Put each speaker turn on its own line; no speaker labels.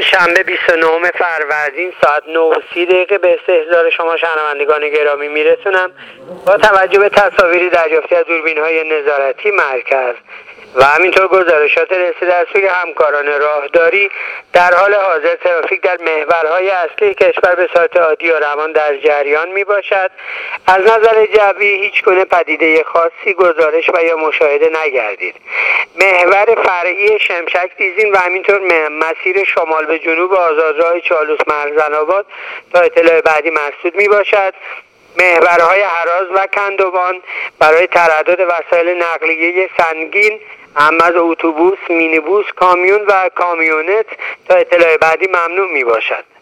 شنبه 29 فروردین ساعت 9:30 به استحضار شما شنوندگان گرامی میرسونم با توجه به تصاویری دریافتی از دوربین‌های نظارتی مرکز و همینطور گزارشات رسیده از سوی همکاران راهداری. در حال حاضر ترافیک در محورهای اصلی کشور به صورت عادی و روان در جریان می باشد. از نظر جوی هیچ گونه پدیده خاصی گزارش و یا مشاهده نگردید. محور فرعی شمشک دیزین و همینطور مسیر شمال به جنوب آزادراه چالوس مرزن آباد تا اطلاع بعدی مسدود می باشد. محورهای هراز و کندوان برای تردد وسایل نقلیه سنگین از اتوبوس، مینیبوس، کامیون و کامیونت تا اطلاع بعدی ممنوع می باشد.